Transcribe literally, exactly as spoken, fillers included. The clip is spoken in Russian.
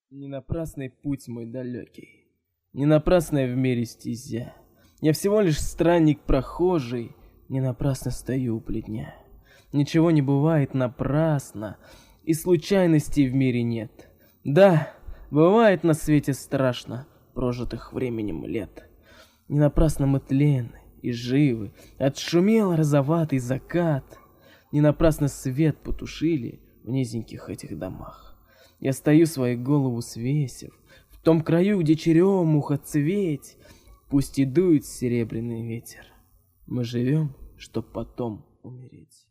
Не напрасный путь мой далекий, не напрасная в мире стезя. Я всего лишь странник прохожий, не напрасно стою у плетня. Ничего не бывает напрасно, и случайностей в мире нет. Да, бывает на свете страшно прожитых временем лет. Не напрасно мы тленны и живы, отшумел розоватый закат. Не напрасно свет потушили в низеньких этих домах. Я стою свою голову свесив в том краю, где черемуха цветь. Пусть и дует серебряный ветер, мы живем, чтоб потом умереть.